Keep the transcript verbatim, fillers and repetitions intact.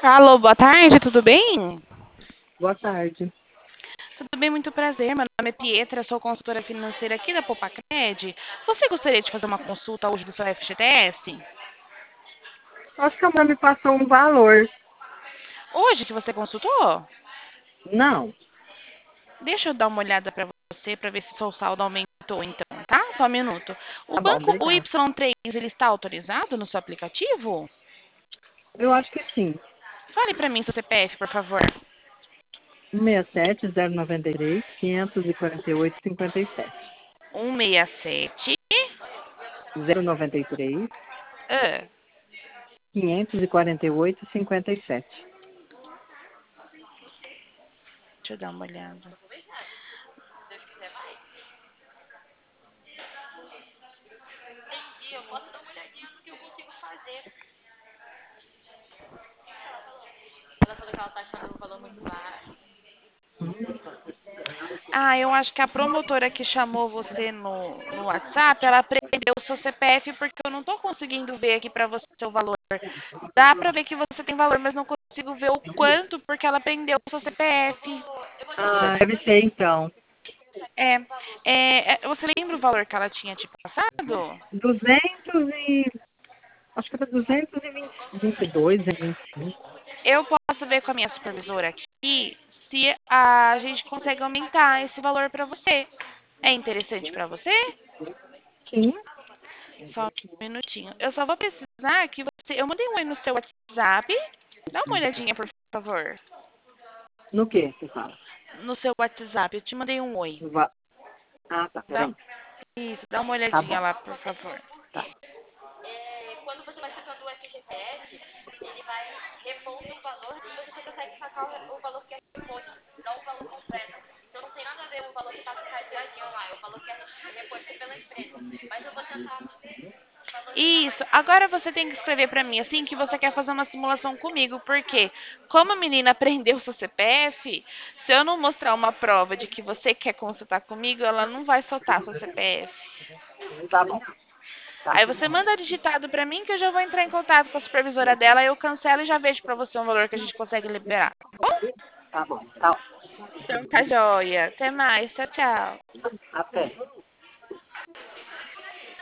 Alô, boa tarde, tudo bem? Boa tarde. Tudo bem, muito prazer. Meu nome é Pietra, sou consultora financeira aqui da Popacred. Você gostaria de fazer uma consulta hoje do seu F G T S? Acho que a mulher me passou um valor. Hoje que você consultou? Não. Deixa eu dar uma olhada para você para ver se seu saldo aumentou então, tá? Só um minuto. O Tá bom, banco o obrigada. Y três, ele está autorizado no seu aplicativo? Eu acho que sim. Fale para mim seu C P F, por favor. um seis sete zero nove três quinhentos e quarenta e oito cinquenta e sete. um seis sete. zero nove três Ah, quinhentos e quarenta e oito cinquenta e sete. deixa eu dar uma olhada. Ah, eu acho que a promotora que chamou você no, no WhatsApp, ela prendeu o seu C P F porque eu não estou conseguindo ver aqui para você o valor. Dá para ver que você tem valor, mas não consigo ver o quanto porque ela prendeu o seu C P F. Ah, deve ser então. É, é, é, você lembra o valor que ela tinha te passado? duzentos e... Acho que era duzentos e vinte e dois, vinte e cinco. Eu posso ver com a minha supervisora aqui se a gente consegue aumentar esse valor para você. É interessante para você? Sim. Só um minutinho. Eu só vou precisar que você. Eu mandei um oi no seu WhatsApp. Dá uma olhadinha, por favor. No que você fala? No seu WhatsApp. Eu te mandei um oi. No va- Ah, tá, Dá... peraí. Isso, dá uma Tá olhadinha bom. lá, por favor. Tá. Isso. Agora você tem que escrever pra mim assim que você quer fazer uma simulação comigo, porque como a menina aprendeu o seu C P F, se eu não mostrar uma prova de que você quer consultar comigo, ela não vai soltar seu C P F. Tá bom. Tá. Aí você manda digitado pra mim que eu já vou entrar em contato com a supervisora dela, eu cancelo e já vejo pra você um valor que a gente consegue liberar. Tá bom? Tá bom. Tá. Então tá joia. Até mais. Tchau, tchau. Até.